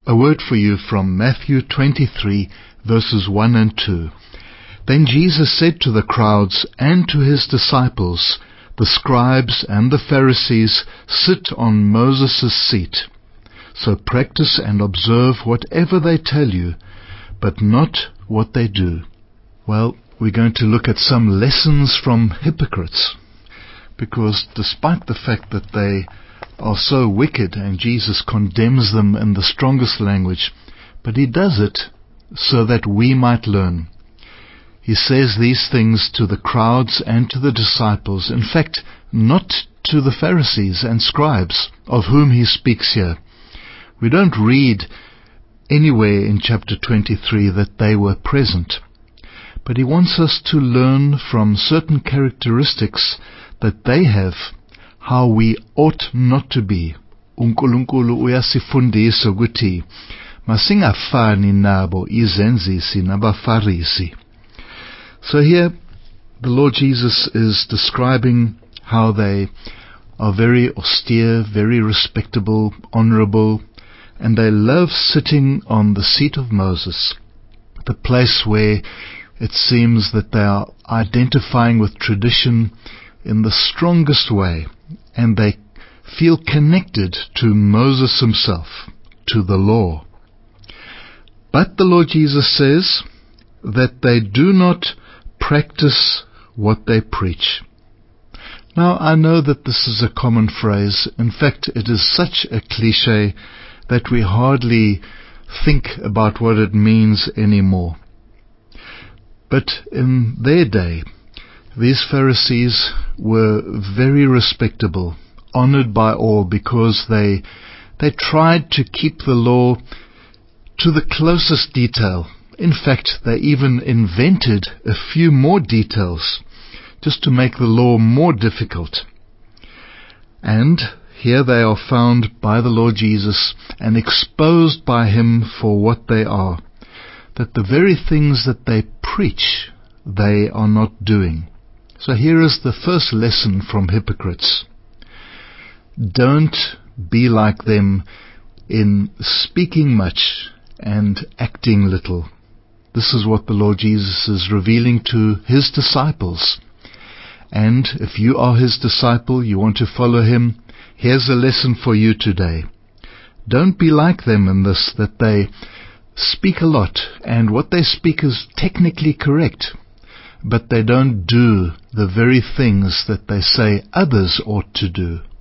A word for you from Matthew 23, verses 1 and 2. Then Jesus said to the crowds and to his disciples, "The scribes and the Pharisees sit on Moses' seat. So practice and observe whatever they tell you, but not what they do." Well, we're going to look at some lessons from hypocrites, because despite the fact that they are so wicked and Jesus condemns them in the strongest language, but he does it so that we might learn. He says these things to the crowds and to the disciples, in fact, not to the Pharisees and scribes, of whom he speaks here. We don't read anywhere in chapter 23 that they were present, but he wants us to learn from certain characteristics that they have, how we ought not to be. uNkulunkulu uyasifundisa ukuthi masingafani nabo izenzisi nabafarisi. So here the Lord Jesus is describing how they are very austere, very respectable, honorable, and they love sitting on the seat of Moses, the place where it seems that they are identifying with tradition in the strongest way, and they feel connected to Moses himself, to the law. But the Lord Jesus says that they do not practice what they preach. Now, I know that this is a common phrase. In fact, it is such a cliche that we hardly think about what it means anymore. But in their day, these Pharisees were very respectable, honored by all, because they tried to keep the law to the closest detail. In fact, they even invented a few more details just to make the law more difficult. And here they are found by the Lord Jesus and exposed by him for what they are, that the very things that they preach, they are not doing. So here is the first lesson from hypocrites. Don't be like them in speaking much and acting little. This is what the Lord Jesus is revealing to his disciples. And if you are his disciple, you want to follow him, here's a lesson for you today. Don't be like them in this, that they speak a lot, and what they speak is technically correct, but they don't do the very things that they say others ought to do.